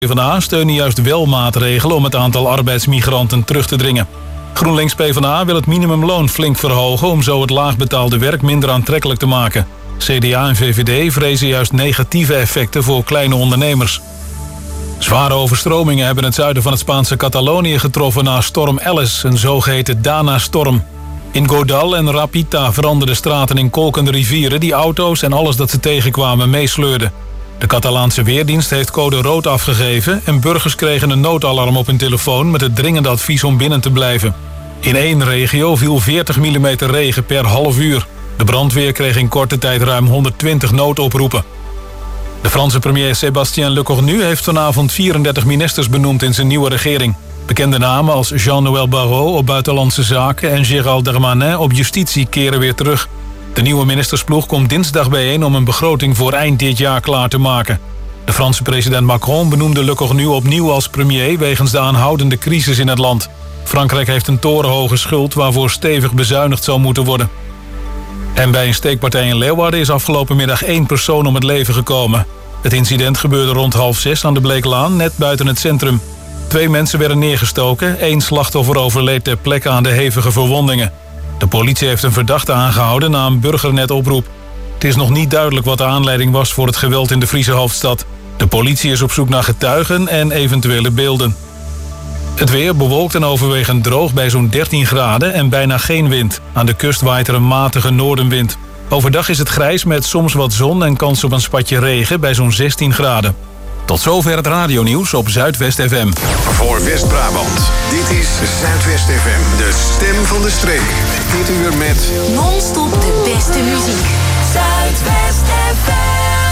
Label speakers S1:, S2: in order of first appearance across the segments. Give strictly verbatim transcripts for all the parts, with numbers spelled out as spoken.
S1: PvdA steunen juist wel maatregelen om het aantal arbeidsmigranten terug te dringen. GroenLinks PvdA wil het minimumloon flink verhogen om zo het laagbetaalde werk minder aantrekkelijk te maken. C D A en V V D vrezen juist negatieve effecten voor kleine ondernemers. Zware overstromingen hebben het zuiden van het Spaanse Catalonië getroffen na storm Alice, een zogeheten Dana-storm. In Godal en Rapita veranderden straten in kolkende rivieren die auto's en alles dat ze tegenkwamen meesleurden. De Catalaanse Weerdienst heeft code rood afgegeven en burgers kregen een noodalarm op hun telefoon met het dringende advies om binnen te blijven. In één regio viel veertig millimeter regen per half uur. De brandweer kreeg in korte tijd ruim honderdtwintig noodoproepen. De Franse premier Sébastien Lecornu heeft vanavond vierendertig ministers benoemd in zijn nieuwe regering. Bekende namen als Jean-Noël Barrot op Buitenlandse Zaken en Gérald Darmanin op Justitie keren weer terug. De nieuwe ministersploeg komt dinsdag bijeen om een begroting voor eind dit jaar klaar te maken. De Franse president Macron benoemde Lecornu opnieuw als premier wegens de aanhoudende crisis in het land. Frankrijk heeft een torenhoge schuld waarvoor stevig bezuinigd zal moeten worden. En bij een steekpartij in Leeuwarden is afgelopen middag één persoon om het leven gekomen. Het incident gebeurde rond half zes aan de Bleeklaan, net buiten het centrum. Twee mensen werden neergestoken, één slachtoffer overleed ter plekke aan de hevige verwondingen. De politie heeft een verdachte aangehouden na een burgernetoproep. Het is nog niet duidelijk wat de aanleiding was voor het geweld in de Friese hoofdstad. De politie is op zoek naar getuigen en eventuele beelden. Het weer bewolkt en overwegend droog bij zo'n dertien graden en bijna geen wind. Aan de kust waait er een matige noordenwind. Overdag is het grijs met soms wat zon en kans op een spatje regen bij zo'n zestien graden. Tot zover het radionieuws op Zuidwest F M.
S2: Voor West-Brabant, dit is Zuidwest F M, de stem van de streek. Dit uur met
S3: non-stop de beste muziek. Zuidwest F M.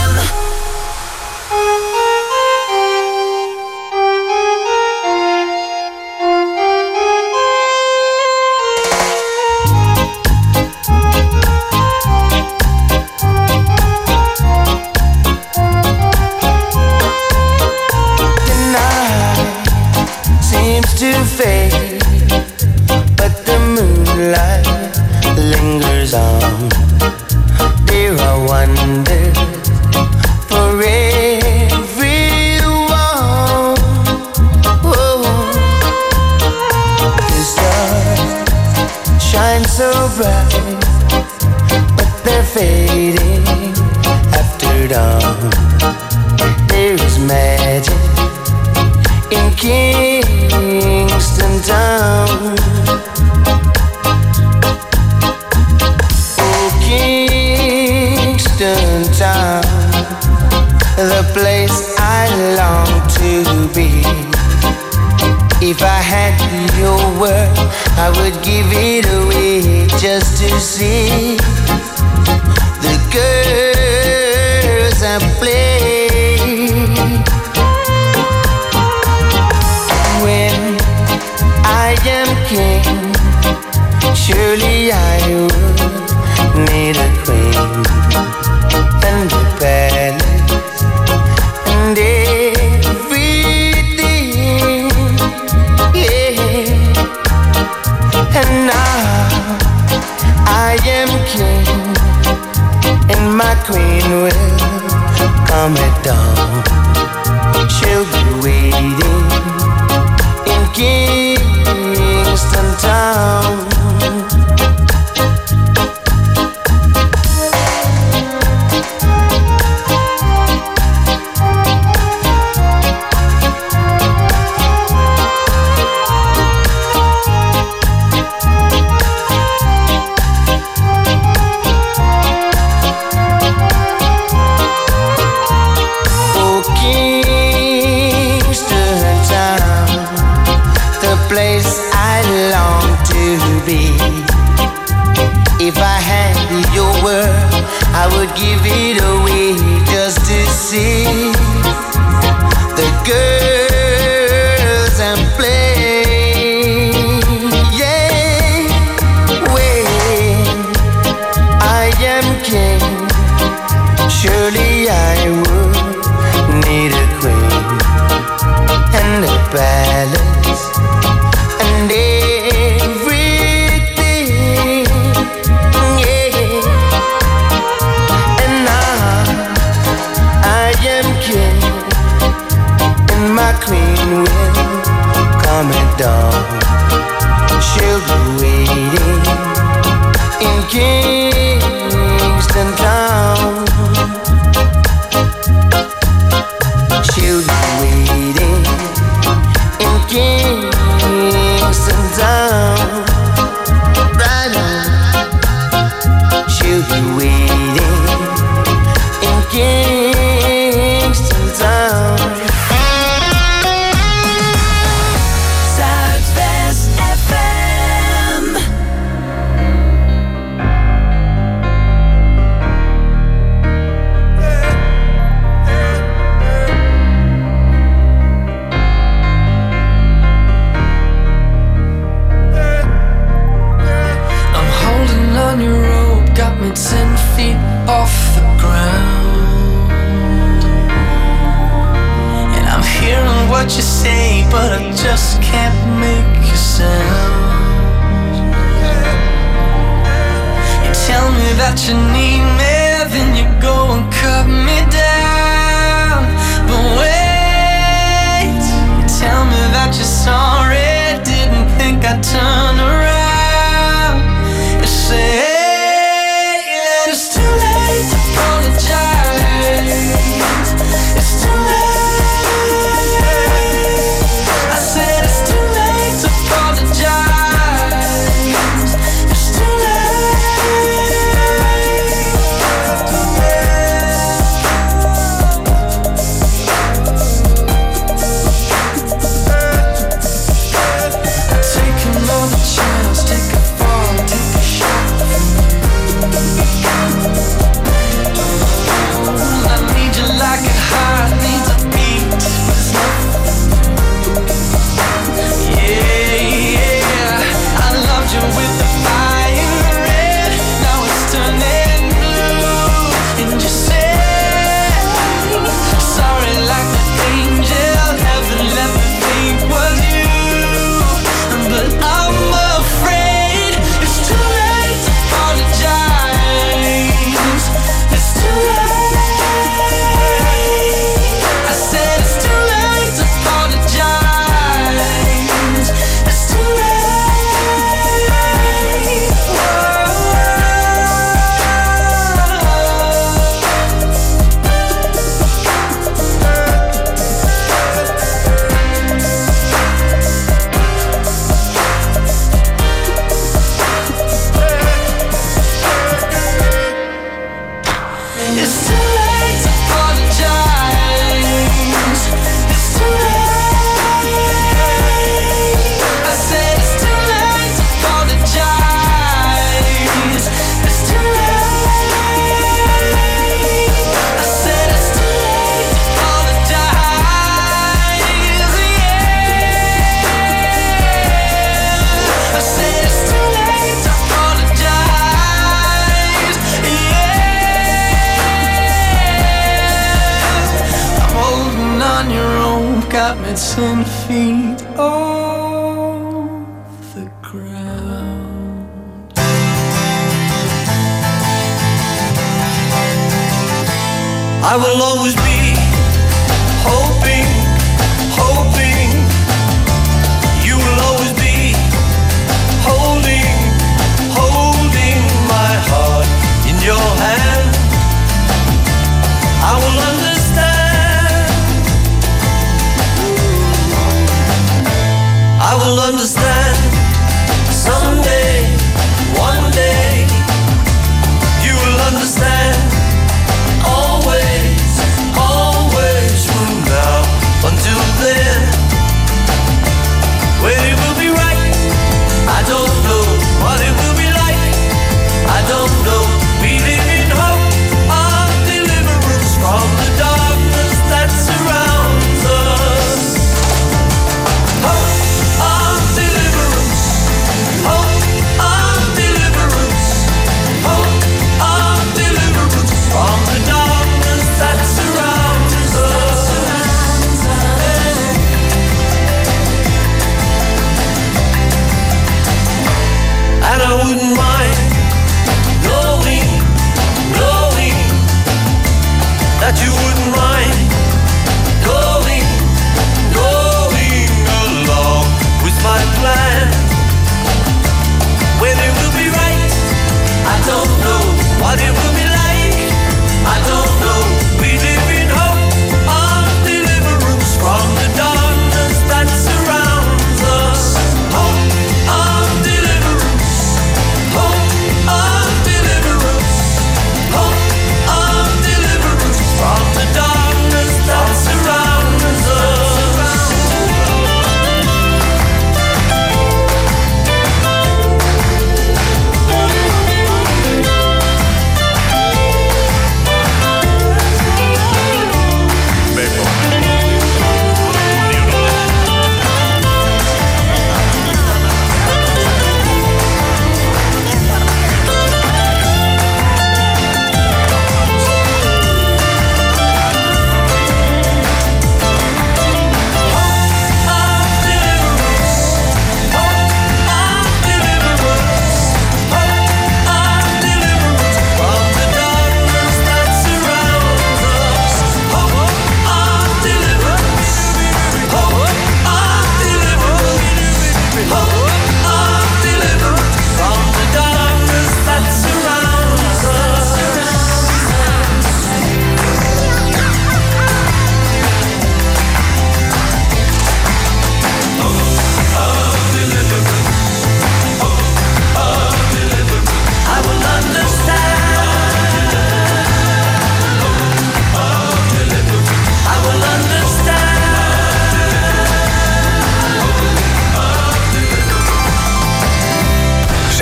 S4: To fade, but the moonlight lingers on. There are wonders for everyone. Oh, the stars shine so bright, but they're fading after dawn. There is magic in Kingston Town. Oh, Kingston Town, the place I long to be. If I had your word, I would give it away just to see the girls I play. When I am king, surely I would need a queen and a palace and everything, yeah. And now I am king, and my queen will come at dawn. She'll be waiting in Kingston Town. Oh, Kingston Town, the place I long to be. If I had your word, I would give it away just to see the girls and play. Yeah, when I am king, surely I would need a queen and a palace and everything, yeah. And now I am king, my queen will come at dawn. She'll be waiting in Kingston Town. She'll be waiting in Kingston Town. Right now, she'll be waiting in Kingston Town.
S3: Zuidwest F M.
S5: I'm holding on your rope, got me ten feet off the ground. And I'm hearing what you say, but I just can't make a sound. You tell me that you need me, then you go and cut me down. But wait, you tell me that you're sorry, didn't think I'd turn around. You say it's too late to apologize. It's too late. I said it's too late to apologize. It's too take another chance, take a fall, take a shot from you. I need you like a heart needs a beat, but it's nothing. Yeah, yeah. I loved you with the fire red, now it's turning blue. And you say sorry like the angel, heaven let me think was you. But I'm afraid it's too late to apologize. It's too late. I said it's too late to apologize. It's too late. It's too late to apologize. It's too late. I said it's too late to apologize. It's too late. I said it's too late to apologize. Yeah. I said it's too late to apologize. Yeah. I'm holding on your rope, got me ten feet off the ground.
S6: I will always be hoping, hoping. You will always be holding, holding my heart in your hand. I will understand. I will understand someday, one day. You will understand. Always, always from now until then. When it will be right, I don't know what it will be like. I don't know. We live in hope of deliverance from the darkness that surrounds us. Hope of deliverance.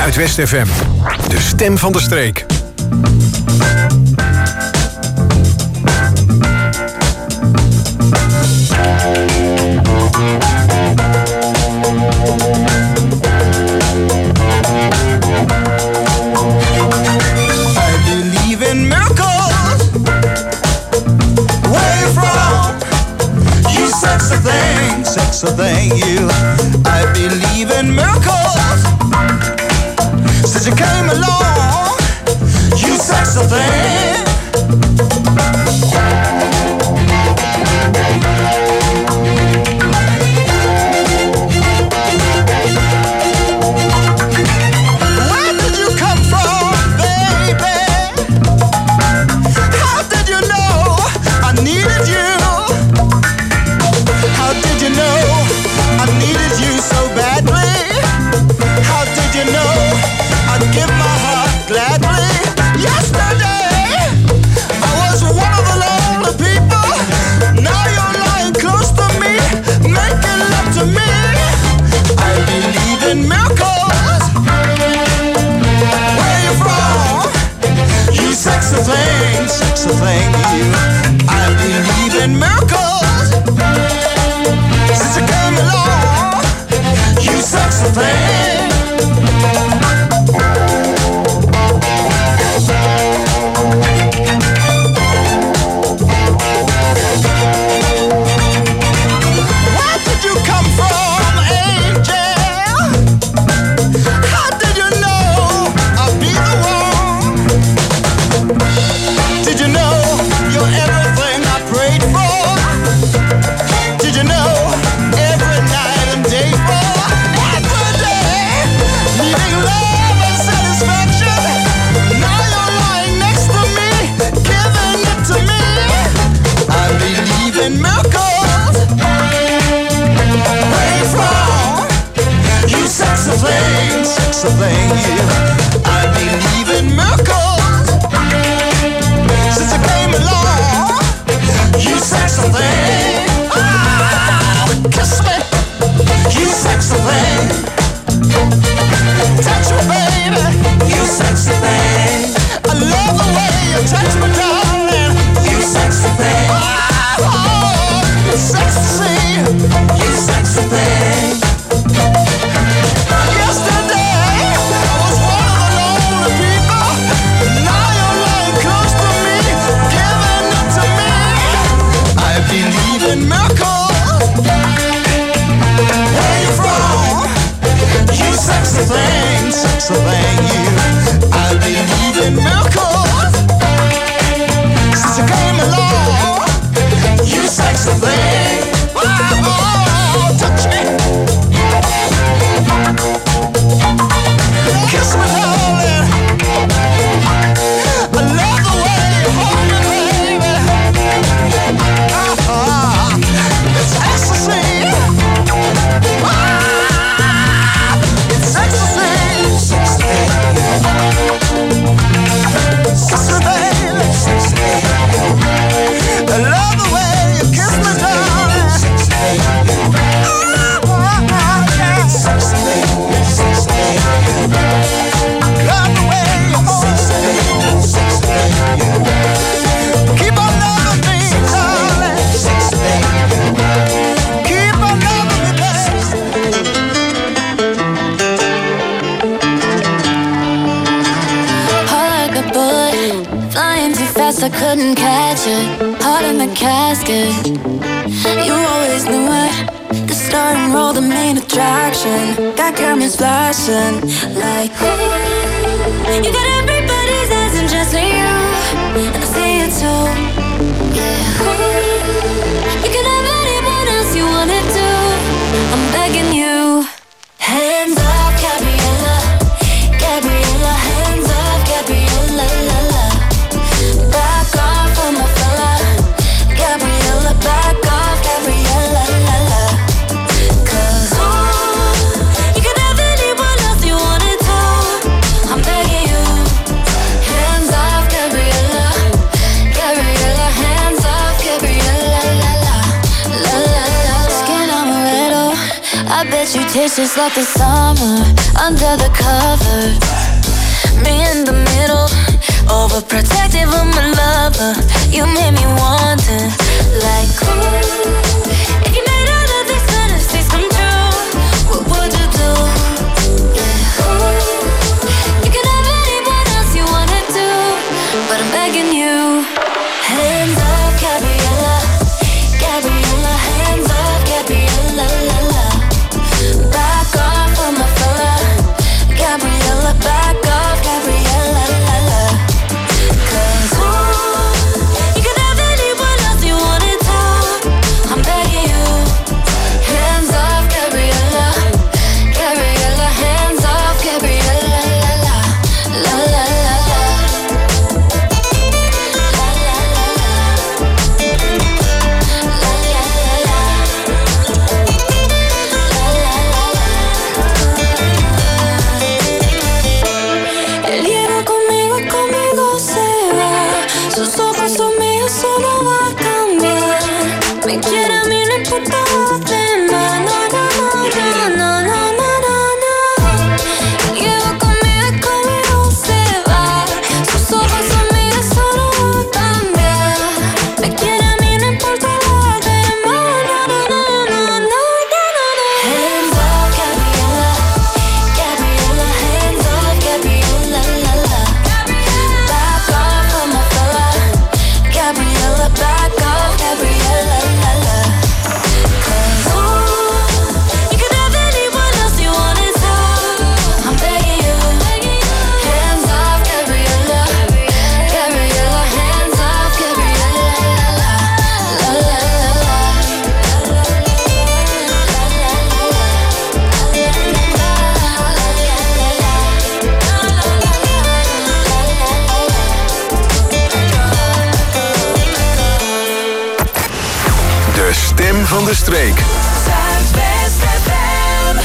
S2: Zuidwest F M. De stem van de streek.
S7: Sexy thing, sexy thing, you. I believe in miracles. Since you came along, you sexy thing. Where did you come from, baby? How did you know I needed you? How did you know I needed you so badly? How did you know I'd give my heart gladly? Yesterday I was one of the lonely people. Now you're lying close to me, making love to me. I believe in miracles. Where you from? You sexy thing, sexy thing, you. I believe in miracles. Since you came along, you sexy thing. Where did you come from, angel? How did you know I'd be the one? Did you know you're everything I prayed for? Did you know every night and day for every day, needing love and satisfaction? Now you're lying next to me, giving it to me. I believe in miracles. Where you from? You sexy thing, sexy thing, you. I believe in miracles. Since you came along, you sexy thing. Kiss me, you sexy thing. Touch me, baby, you sexy thing. I love the way you touch me, darling. You sexy thing. Oh, it's sexy to see you sexy thing. Yesterday I was one of the lonely people. Now you're lying close to me, giving it to me. I believe in miracles. Where you from? You sexy thing, sexy thing, you. I believe in miracles. Since you came along, you sexy thing. Oh, touch me, kiss me, darling. I love the way you hold me, baby. Uh-huh. It's ecstasy. Ah, it's ecstasy. Sexy baby. I love the way you kiss me, darling. Ah, yeah. Love the way you hold me. Keep on loving me, darling. Keep on loving me, baby.
S3: Heart like a bullet, flying too fast, I couldn't catch it. Heart in the casket, you always knew it. The start and roll, the main attraction. Got cameras flashing like, ooh. You got everybody's eyes and just you, and I see it too. Yeah, ooh. You can have anyone else you wanna do. I'm begging you. Hands off, Gabriella, Gabriella. Hands off, Gabriella, la la. Back off from my fella, Gabriella. Back off, Gabriella, la la. 'Cause ooh, you can have anyone else you wanna do. I'm begging you. Hands off, I bet you taste just like the summer under the covers. Me in the middle, overprotective of my lover. You made me wanting, like, ooh. If you made all of these fantasies come true, what would you do? Yeah, ooh. You can have anyone else you wanna do, but I'm begging you. Hands off, Gabriella, Gabriella. Hands off, Gabriella, la la. Back off from my fella, Gabriella. Back off, Gabriella, la la. 'Cause ooh, you can have anyone else you wanted to. I'm begging you. Hands off, Gabriella, Gabriella. Hands off, Gabriella, la la, la la la la. La la la la. La la la la. Él llega conmigo y conmigo se va. Sus ojos son míos, solo va a cambiar. Me quiere a mí, no importa los demás. No, no, no, no, no, no, no, no. Él llega conmigo y conmigo se va. Sus ojos son míos, solo va a cambiar. Me quiere a mí, no importa los demás. No, no, no, no, no, no, no. Hands off, Gabriella, Gabriella. Hands off, Gabriella, la la. Back off from my fella, Gabriella. Back off, Gabriella, la la. 'Cause ooh, you can have anyone else you wanted to. I'm begging you. Hands off, Gabriella, Gabriella. Hands off, Gabriella, la la, la la la
S2: De stem van de streek.
S5: Zuidwest F M.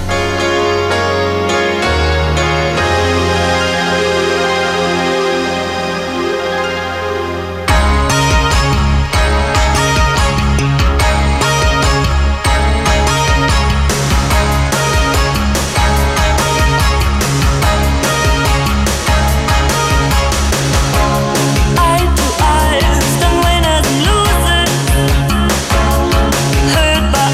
S8: Eye to eye, stand winners and losers. Hurt by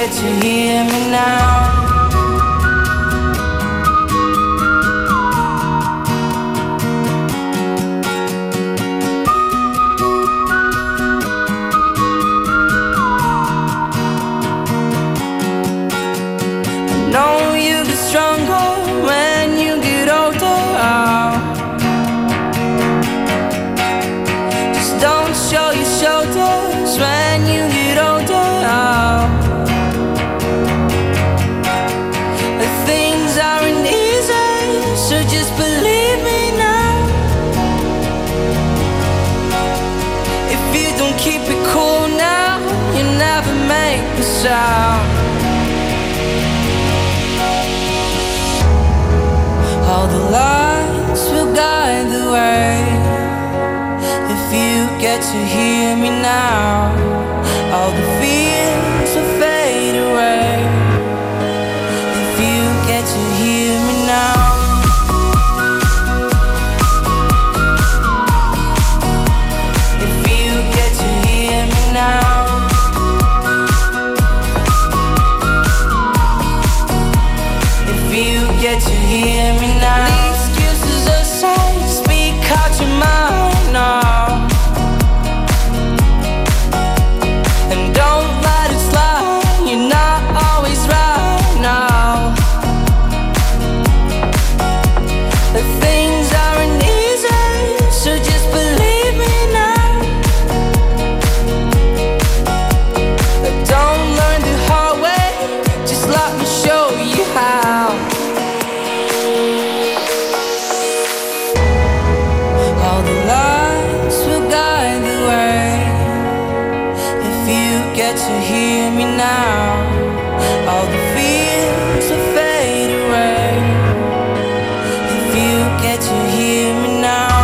S5: get to hear me now. Know you get stronger when you get older. Just don't show your shoulders when you get older. The things aren't easy, so just believe me now. If you don't keep it cool now, you never make a sound. All the lights will guide the way. If you get to hear me now, all the fears will fade away. If you get to hear me now. If you get to hear me now. If you get to hear me now. The excuses aside, speak out your mind now. And don't let it slide, you're not always right now. The things aren't easy, so just believe me now. But don't learn the hard way, just let me show you how. All the lights will guide the way. If you get to hear me now, all the fears will fade away. If you get to hear me now.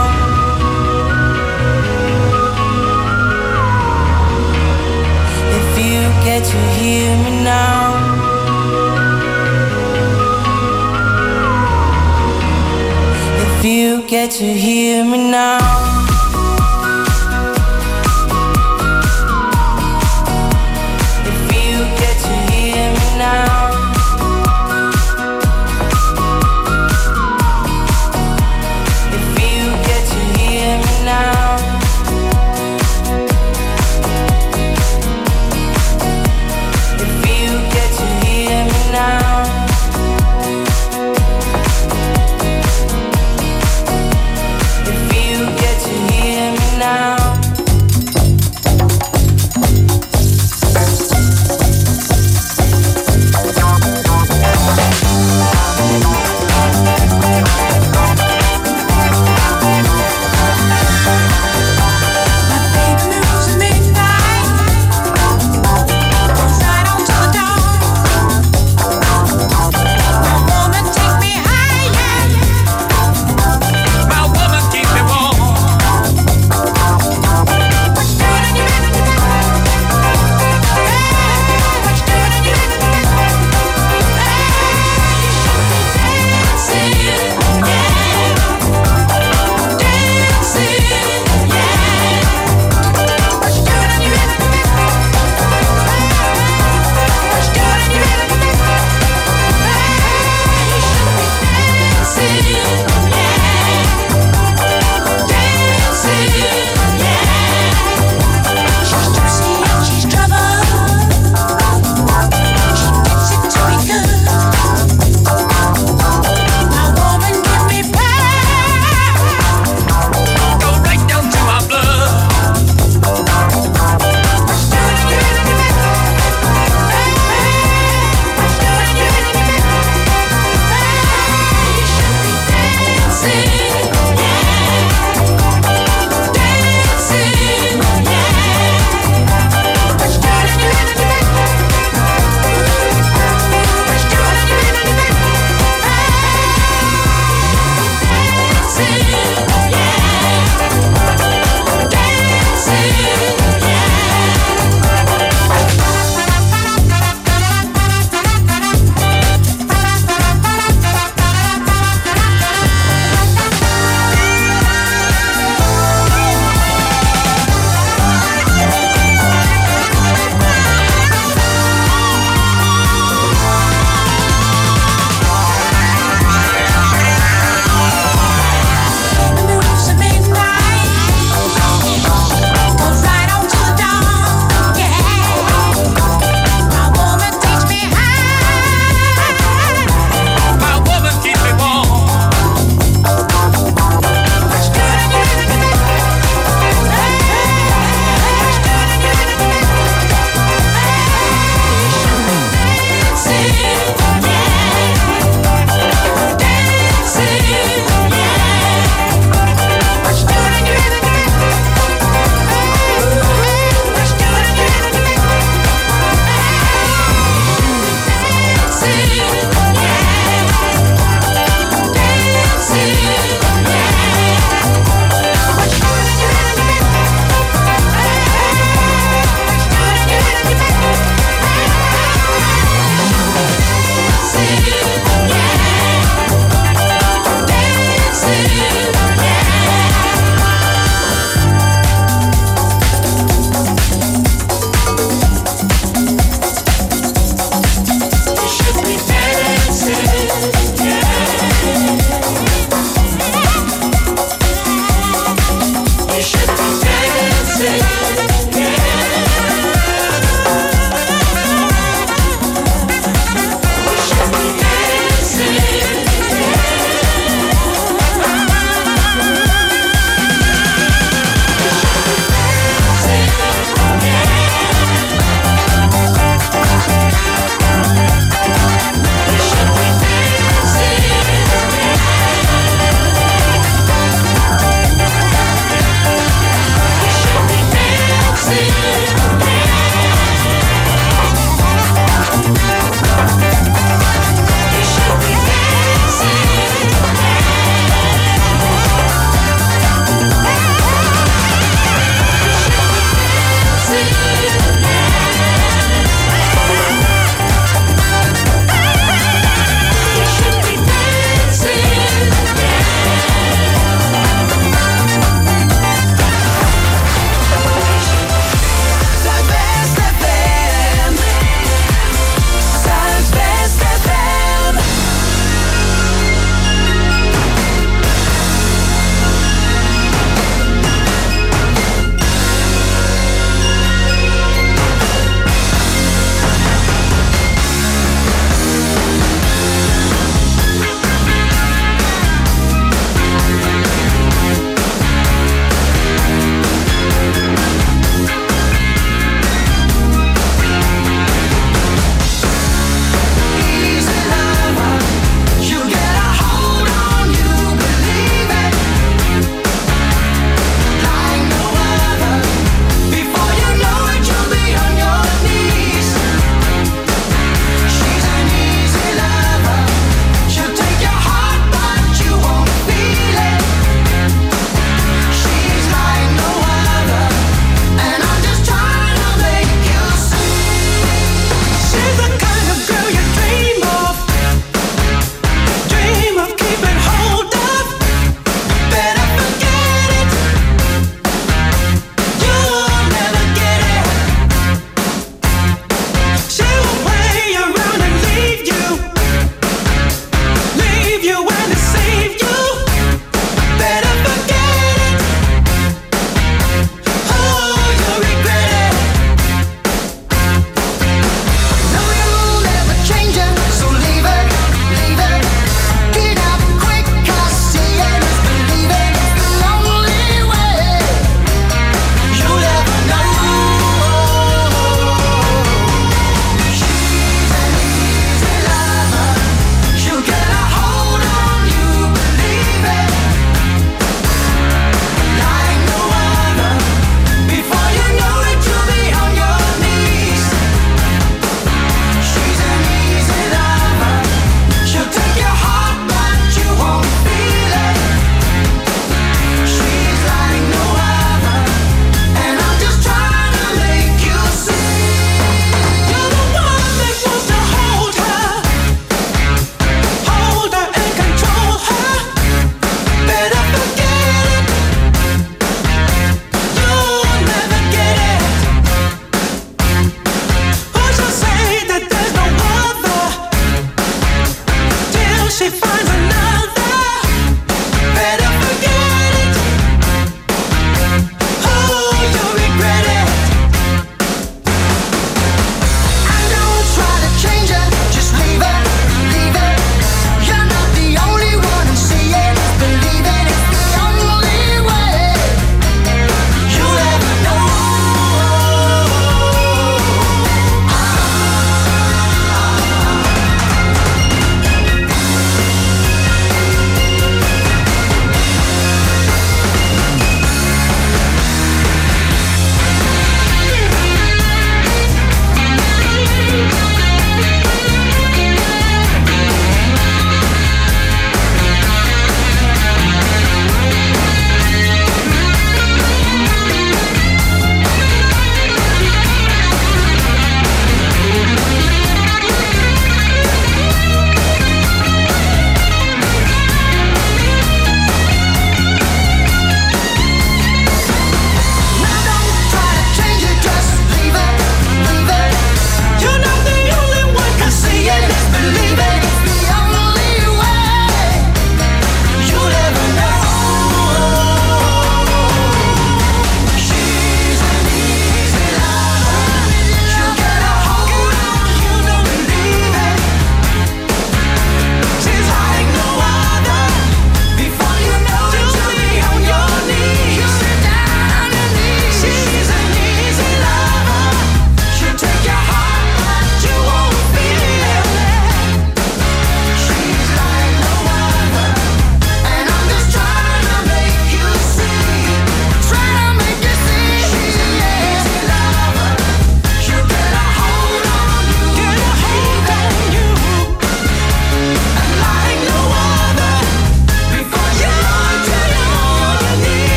S5: If you get to hear me now. If you get to hear me now. If you get to hear me now. If you get to hear me now. If you get to hear me now. If you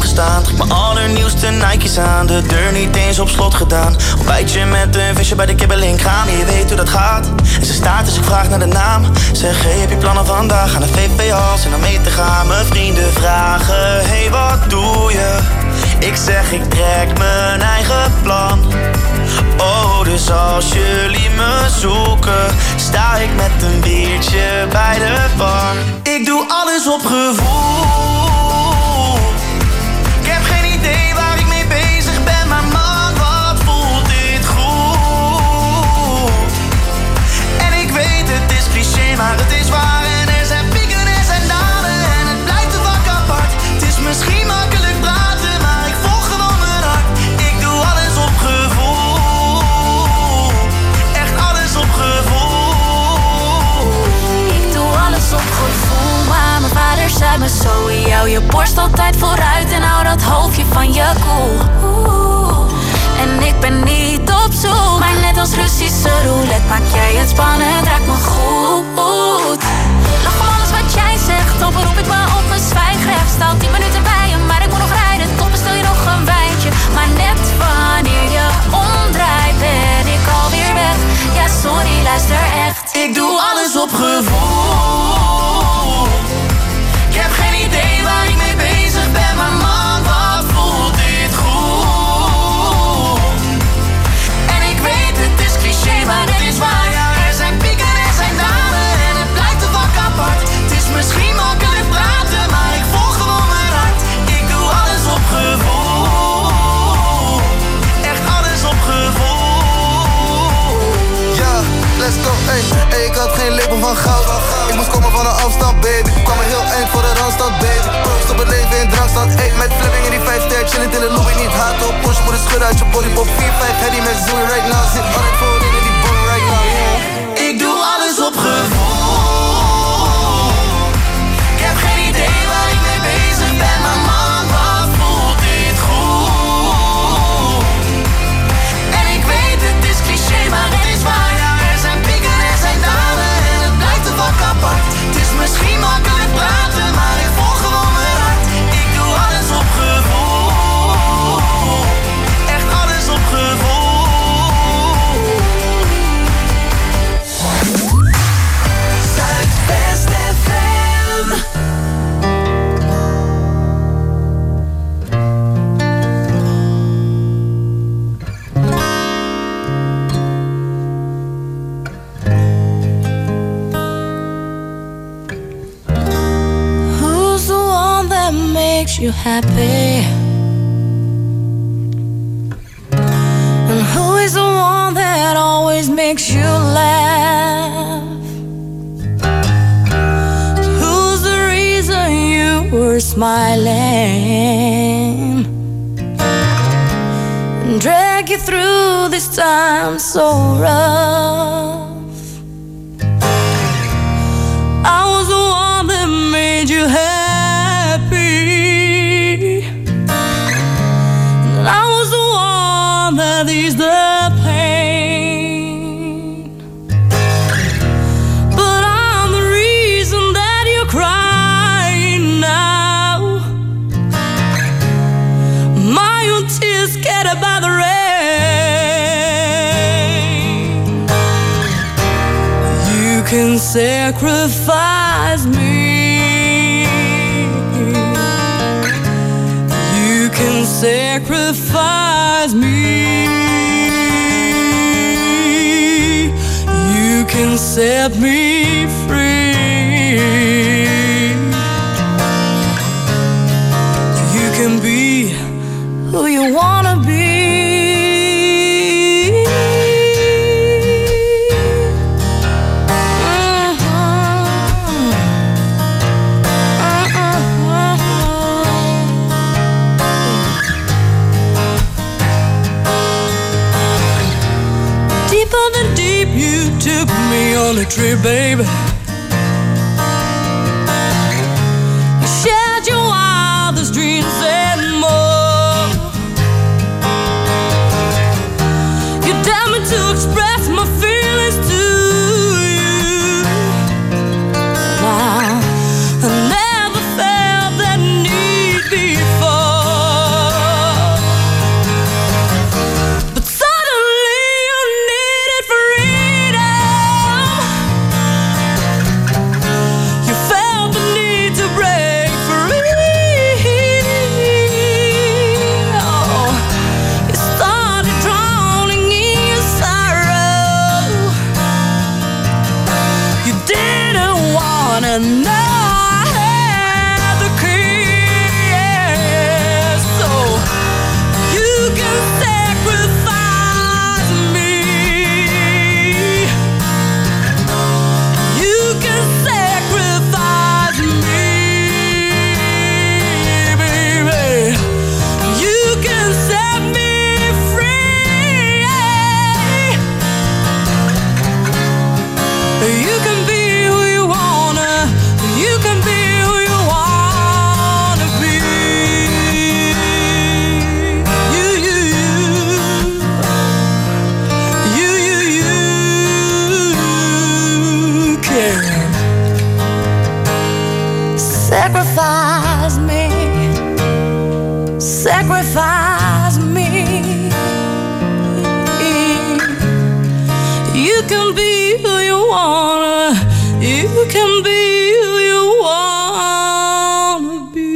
S8: gestaan. Trek mijn allernieuwste Nike's aan, de deur niet eens op slot gedaan. Ontbijtje met een visje bij de kibbeling-kraam. Je weet hoe dat gaat. En ze staat dus ik vraag naar de naam. Zeg, hey, heb je plannen vandaag? Aan de V V-hals en dan mee te gaan. Mijn vrienden vragen, hey, wat doe je? Ik zeg, ik trek mijn eigen plan. Oh, dus als jullie me zoeken, sta ik met een biertje bij de bar. Ik doe alles op gevoel. Ik heb geen idee waar ik mee bezig ben, maar man, wat voelt dit goed. En ik weet, het is cliché, maar het is waar. En er zijn pieken en er zijn dalen en het blijft een vak apart. Het is misschien makkelijk praten, maar ik volg gewoon mijn hart. Ik doe alles op gevoel. Echt alles op gevoel.
S3: Ik doe alles op gevoel, maar mijn vader zei me zo. Jou je borst altijd vooruit en hou dat hoofdje van je koel. Oeh. En ik ben niet op zoek, maar net als Russische roulette maak jij het spannend, raak me goed. Lach om alles wat jij zegt, dan beroep ik me op mijn zwijgrecht. Sta al tien minuten bij je, maar ik moet nog rijden. Top, bestel je nog een wijntje. Maar net wanneer je omdraait, ben ik alweer weg. Ja, sorry, luister echt.
S8: Ik doe alles op gevoel. Ik heb geen idee waar ik mee bezig ben, maar man, wat voelt dit goed. En ik weet, het is cliché, maar het is waar. Ja, er zijn pieken en er zijn dalen en het blijft een vak apart. Het is misschien makkelijk praten, maar ik volg gewoon mijn hart. Ik doe alles op gevoel. Echt alles op gevoel.
S9: Ja, let's go, ey. Ey, ik had geen label van goud. Ik moest komen van een afstand, baby. Ik kwam er heel eind voor de randstad, baby. Proost op het leven in drankstad, ey. Met flipping in die vijf ster, chillend in de lobby. Niet hard op, push, moet een schudden uit je body. Pop vier vijf, heady met zoen right now. Zit altijd voorin in die boom right now, yeah.
S8: Ik doe alles op gevoel. Ik heb geen idee waar ik mee bezig ben, maar man, wat voelt dit goed. En ik weet, het is cliché, maar het is waar. Ja, er zijn pieken en er zijn dalen en het blijft een vak apart. Het is misschien makkelijk praten, maar ik volg gewoon mijn hart. Ik doe alles op gevoel. Echt alles op gevoel.
S5: Zuidwest F M.
S3: Who's the one that makes you happy? And who is the one that always makes you laugh? Who's the reason you were smiling? And drag you through this time so rough? I was the one that made you happy, and I was the one that eased the pain. But I'm the reason that you're crying now. My own tears scattered by the rain. You can sacrifice me. You can sacrifice me. You can set me free. You can be who you wanna be. Took me on a trip, baby. You shared your wildest dreams and more. You dared me to express my feelings to you. Now, I never felt that need before.
S10: sacrifice me. You can be who you wanna, you can be who you wanna be.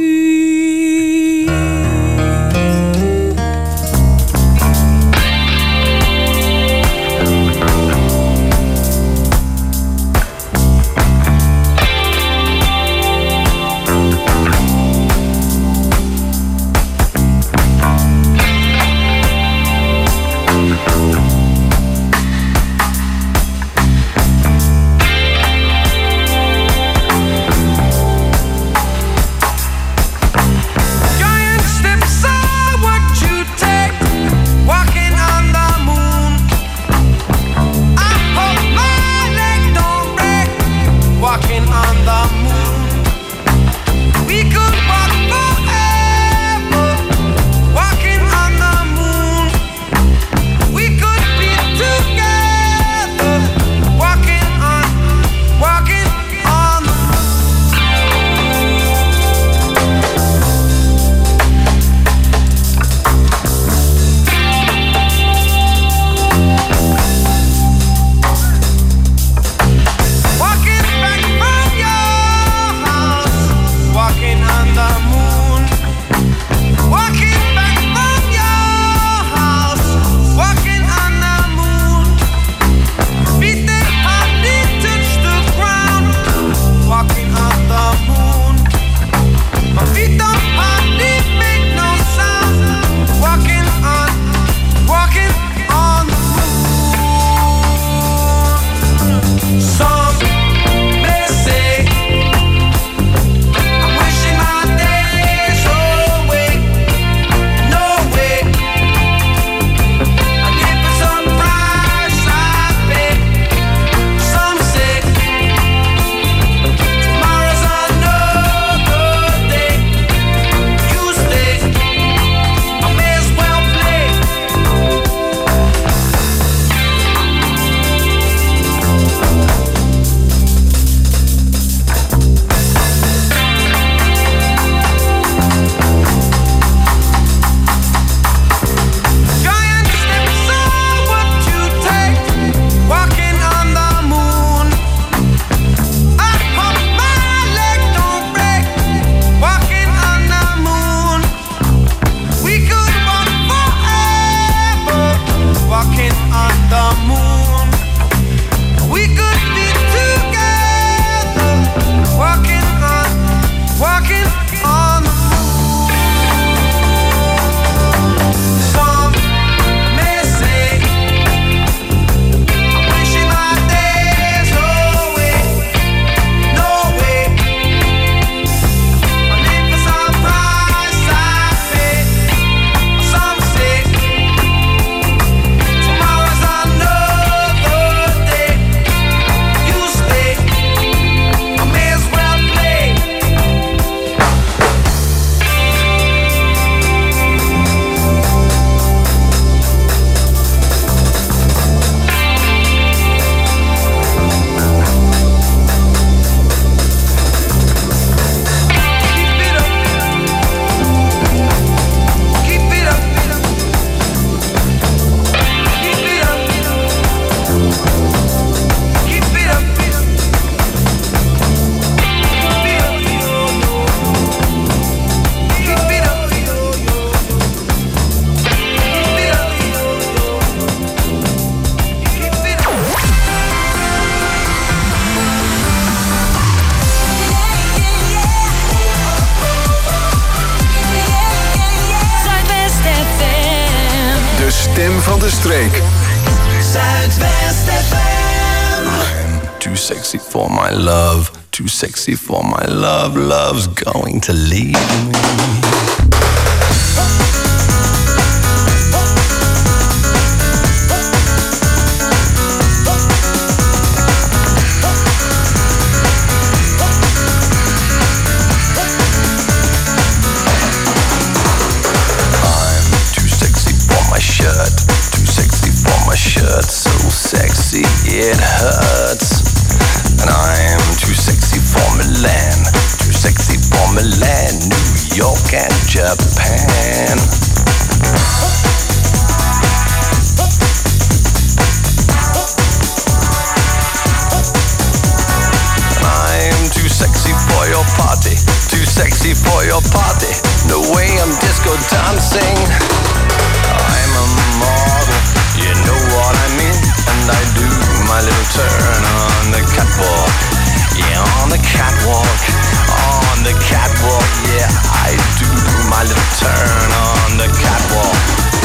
S2: stem van de streek.
S6: Zuidwest F M.
S11: I'm too sexy for my love, too sexy for my love. Love's going to leave me. Shirt so sexy it hurts, and I am too sexy for Milan, too sexy for Milan, New York. York and Japan. I'm too sexy for your party, too sexy for your party. No way I'm disco dancing. I'm a model, you know what I mean. And I do my little turn on the catwalk. Yeah, on the catwalk, on the catwalk. Yeah, I do my little turn on the catwalk.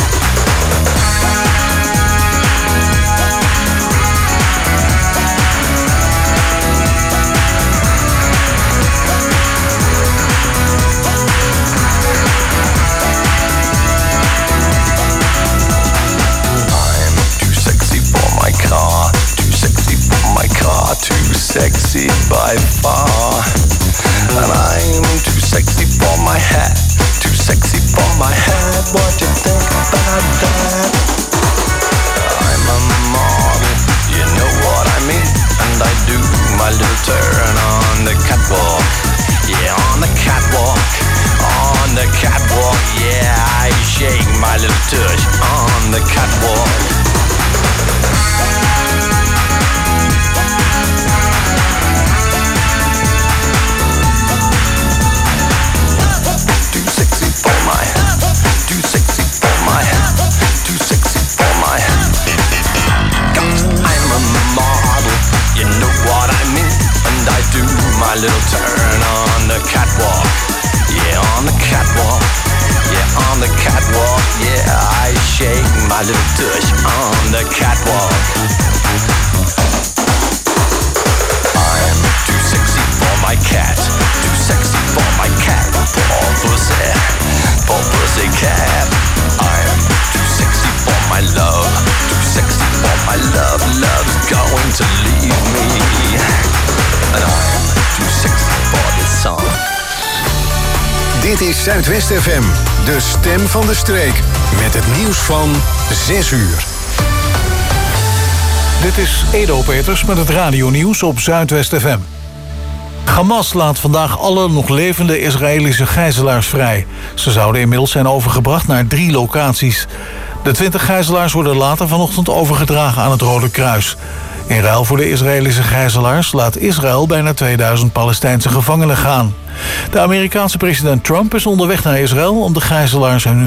S11: Car, too sexy for my car, too sexy by far. And I'm too sexy for my hat, too sexy for my hat. What do you think about that? I'm a model, you know what I mean. And I do my little turn on the catwalk. Yeah, on the catwalk, on the catwalk. Yeah, I shake my little tush on the catwalk. My little turn on the catwalk. Yeah, on the catwalk. Yeah, on the catwalk. Yeah, I shake my little tush on the catwalk. I'm too sexy for my cat, too sexy for my cat. Poor pussy, poor pussy cat. I'm too sexy for my love, too sexy for my love. Love's going to leave me. And I'm too sexy for this song.
S2: Dit is Zuidwest F M, de stem van de streek. Met het nieuws van zes uur.
S1: Dit is Edo Peters met het radionieuws op Zuidwest F M. Hamas laat vandaag alle nog levende Israëlische gijzelaars vrij. Ze zouden inmiddels zijn overgebracht naar drie locaties. De twintig gijzelaars worden later vanochtend overgedragen aan het Rode Kruis. In ruil voor de Israëlische gijzelaars laat Israël bijna tweeduizend Palestijnse gevangenen gaan. De Amerikaanse president Trump is onderweg naar Israël om de gijzelaars hun